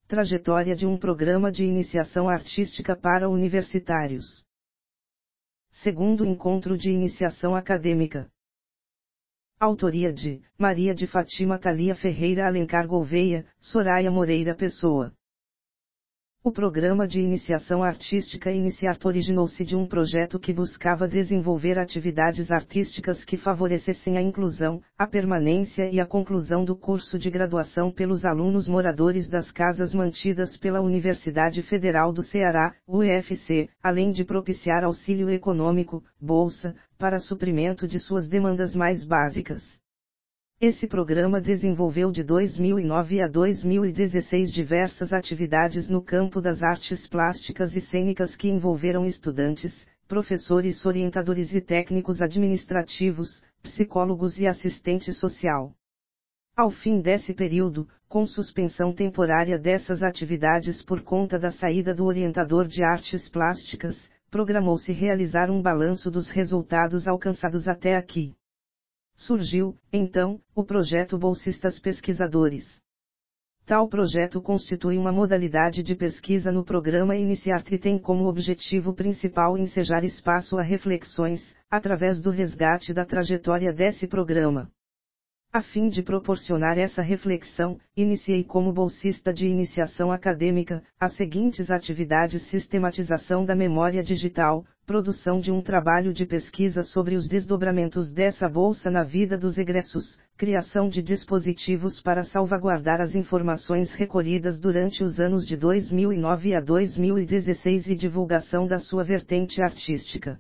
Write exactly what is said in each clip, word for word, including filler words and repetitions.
Trajetória de um programa de iniciação artística para universitários. Segundo encontro de iniciação acadêmica. Autoria de Maria de Fátima Thalia Ferreira Alencar Gouveia, Soraya Moreira Pessoa. O programa de iniciação artística Iniciarte originou-se de um projeto que buscava desenvolver atividades artísticas que favorecessem a inclusão, a permanência e a conclusão do curso de graduação pelos alunos moradores das casas mantidas pela Universidade Federal do Ceará, U F C, além de propiciar auxílio econômico, bolsa, para suprimento de suas demandas mais básicas. Esse programa desenvolveu de dois mil e nove a dois mil e dezesseis diversas atividades no campo das artes plásticas e cênicas que envolveram estudantes, professores orientadores e técnicos administrativos, psicólogos e assistente social. Ao fim desse período, com suspensão temporária dessas atividades por conta da saída do orientador de artes plásticas, programou-se realizar um balanço dos resultados alcançados até aqui. Surgiu, então, o projeto Bolsistas Pesquisadores. Tal projeto constitui uma modalidade de pesquisa no programa Iniciarte e tem como objetivo principal ensejar espaço a reflexões, através do resgate da trajetória desse programa. A fim de proporcionar essa reflexão, iniciei como bolsista de iniciação acadêmica, as seguintes atividades: sistematização da memória digital, produção de um trabalho de pesquisa sobre os desdobramentos dessa bolsa na vida dos egressos, criação de dispositivos para salvaguardar as informações recolhidas durante os anos de dois mil e nove a dois mil e dezesseis e divulgação da sua vertente artística.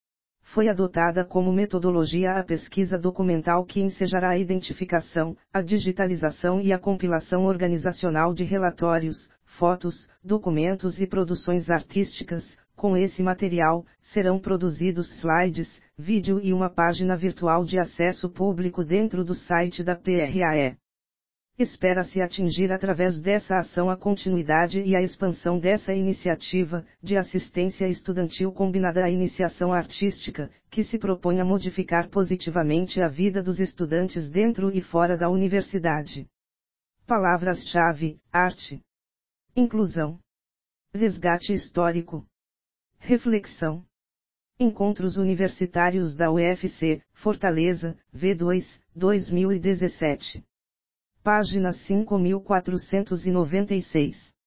Foi adotada como metodologia a pesquisa documental que ensejará a identificação, a digitalização e a compilação organizacional de relatórios, fotos, documentos e produções artísticas. Com esse material, serão produzidos slides, vídeo e uma página virtual de acesso público dentro do site da P R A E. Espera-se atingir através dessa ação a continuidade e a expansão dessa iniciativa, de assistência estudantil combinada à iniciação artística, que se propõe a modificar positivamente a vida dos estudantes dentro e fora da universidade. Palavras-chave: arte, inclusão, resgate histórico, reflexão. Encontros Universitários da U F C, Fortaleza, V dois, dois mil e dezessete. Página cinco mil quatrocentos e noventa e seis.